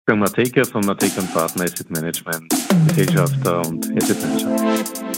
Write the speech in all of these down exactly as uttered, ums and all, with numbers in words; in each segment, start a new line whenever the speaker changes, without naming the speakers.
Wolfgang Matejka von Matejka und Partner Asset Management, Gesellschafter und Asset Manager.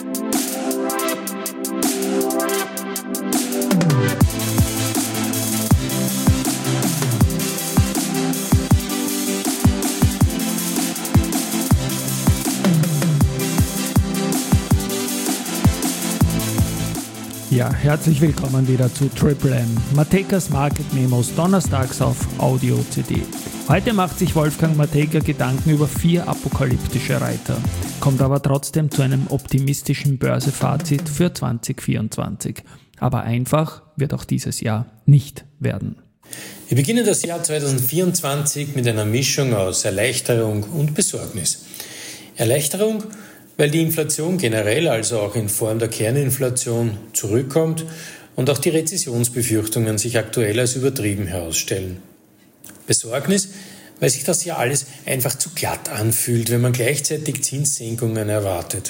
Ja, herzlich willkommen wieder zu Triple M, Matejkas Market Memos, donnerstags auf Audio C D. Heute macht sich Wolfgang Matejka Gedanken über vier apokalyptische Reiter, kommt aber trotzdem zu einem optimistischen Börsefazit für zwanzig vierundzwanzig. Aber einfach wird auch dieses Jahr nicht werden.
Wir beginnen das Jahr zwanzig vierundzwanzig mit einer Mischung aus Erleichterung und Besorgnis. Erleichterung, weil die Inflation generell, also auch in Form der Kerninflation, zurückkommt und auch die Rezessionsbefürchtungen sich aktuell als übertrieben herausstellen. Besorgnis, weil sich das ja alles einfach zu glatt anfühlt, wenn man gleichzeitig Zinssenkungen erwartet.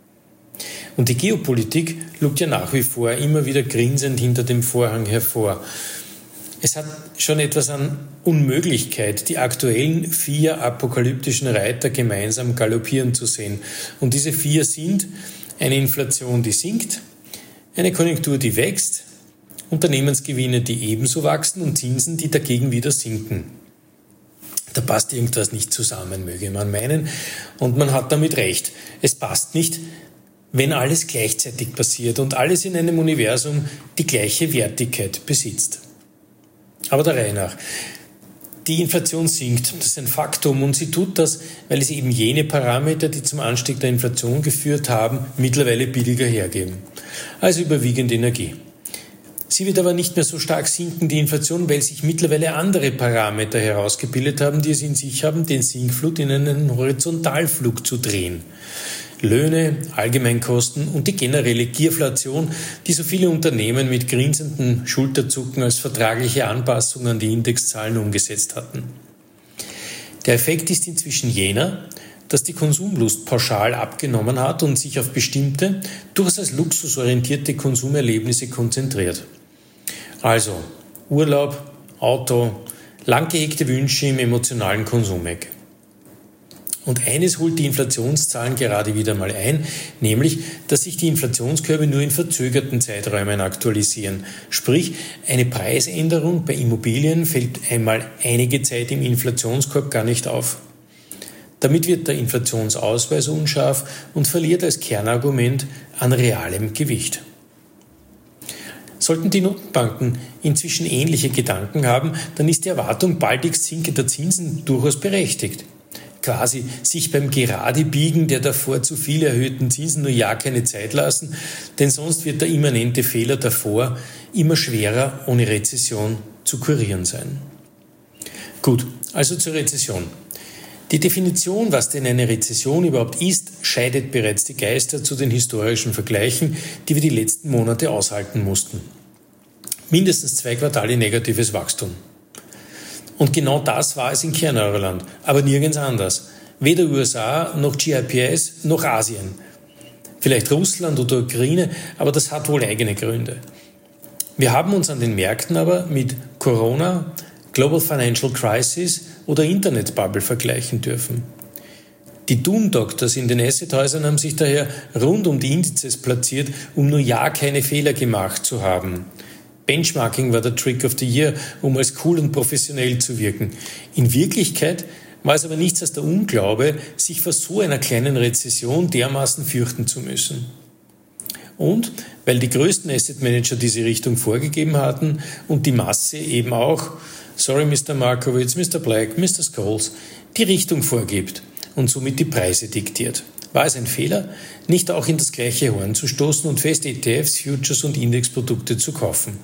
Und die Geopolitik lugt ja nach wie vor immer wieder grinsend hinter dem Vorhang hervor. Es hat schon etwas an Unmöglichkeit, die aktuellen vier apokalyptischen Reiter gemeinsam galoppieren zu sehen. Und diese vier sind eine Inflation, die sinkt, eine Konjunktur, die wächst, Unternehmensgewinne, die ebenso wachsen und Zinsen, die dagegen wieder sinken. Da passt irgendwas nicht zusammen, möge man meinen. Und man hat damit recht. Es passt nicht, wenn alles gleichzeitig passiert und alles in einem Universum die gleiche Wertigkeit besitzt. Aber der Reihe nach. Die Inflation sinkt, das ist ein Faktum und sie tut das, weil sie eben jene Parameter, die zum Anstieg der Inflation geführt haben, mittlerweile billiger hergeben. Also überwiegend Energie. Sie wird aber nicht mehr so stark sinken, die Inflation, weil sich mittlerweile andere Parameter herausgebildet haben, die es in sich haben, den Sinkflug in einen Horizontalflug zu drehen. Löhne, Allgemeinkosten und die generelle Gierflation, die so viele Unternehmen mit grinsenden Schulterzucken als vertragliche Anpassung an die Indexzahlen umgesetzt hatten. Der Effekt ist inzwischen jener, dass die Konsumlust pauschal abgenommen hat und sich auf bestimmte, durchaus als luxusorientierte Konsumerlebnisse konzentriert. Also Urlaub, Auto, lang gehegte Wünsche im emotionalen Konsumeck. Und eines holt die Inflationszahlen gerade wieder mal ein, nämlich, dass sich die Inflationskurve nur in verzögerten Zeiträumen aktualisieren. Sprich, eine Preisänderung bei Immobilien fällt einmal einige Zeit im Inflationskorb gar nicht auf. Damit wird der Inflationsausweis unscharf und verliert als Kernargument an realem Gewicht. Sollten die Notenbanken inzwischen ähnliche Gedanken haben, dann ist die Erwartung baldigst sinkender Zinsen durchaus berechtigt. Quasi sich beim Geradebiegen der davor zu viel erhöhten Zinsen nur ja keine Zeit lassen, denn sonst wird der immanente Fehler davor immer schwerer ohne Rezession zu kurieren sein. Gut, also zur Rezession. Die Definition, was denn eine Rezession überhaupt ist, scheidet bereits die Geister zu den historischen Vergleichen, die wir die letzten Monate aushalten mussten. Mindestens zwei Quartale negatives Wachstum. Und genau das war es in Kerneuroland, aber nirgends anders. Weder U S A, noch G I P S, noch Asien. Vielleicht Russland oder Ukraine, aber das hat wohl eigene Gründe. Wir haben uns an den Märkten aber mit Corona, Global Financial Crisis oder Internetbubble vergleichen dürfen. Die Doom-Doctors in den Assethäusern haben sich daher rund um die Indizes platziert, um nur ja keine Fehler gemacht zu haben. Benchmarking war der Trick of the Year, um als cool und professionell zu wirken. In Wirklichkeit war es aber nichts als der Unglaube, sich vor so einer kleinen Rezession dermaßen fürchten zu müssen. Und weil die größten Asset Manager diese Richtung vorgegeben hatten und die Masse eben auch, sorry Mister Markowitz, Mister Black, Mister Scholes, die Richtung vorgibt und somit die Preise diktiert. War es ein Fehler, nicht auch in das gleiche Horn zu stoßen und fest E T Fs, Futures und Indexprodukte zu kaufen?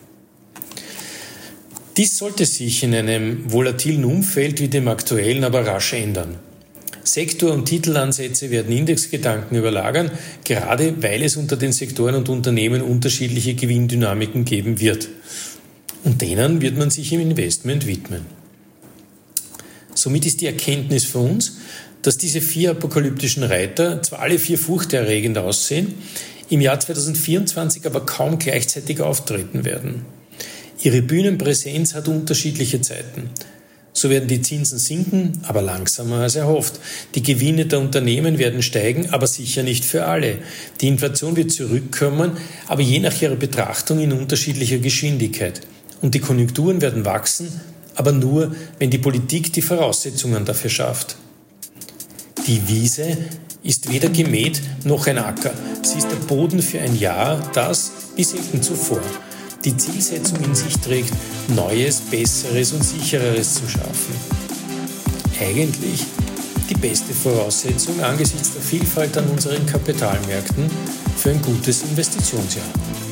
Dies sollte sich in einem volatilen Umfeld wie dem aktuellen aber rasch ändern. Sektor- und Titelansätze werden Indexgedanken überlagern, gerade weil es unter den Sektoren und Unternehmen unterschiedliche Gewinndynamiken geben wird. Und denen wird man sich im Investment widmen. Somit ist die Erkenntnis für uns, dass diese vier apokalyptischen Reiter zwar alle vier furchterregend aussehen, im Jahr zwanzig vierundzwanzig aber kaum gleichzeitig auftreten werden. Ihre Bühnenpräsenz hat unterschiedliche Zeiten. So werden die Zinsen sinken, aber langsamer als erhofft. Die Gewinne der Unternehmen werden steigen, aber sicher nicht für alle. Die Inflation wird zurückkommen, aber je nach ihrer Betrachtung in unterschiedlicher Geschwindigkeit. Und die Konjunkturen werden wachsen, aber nur, wenn die Politik die Voraussetzungen dafür schafft. Die Wiese ist weder gemäht noch ein Acker. Sie ist der Boden für ein Jahr, das wie selten zuvor die Zielsetzung in sich trägt, Neues, Besseres und Sichereres zu schaffen. Eigentlich die beste Voraussetzung angesichts der Vielfalt an unseren Kapitalmärkten für ein gutes Investitionsjahr.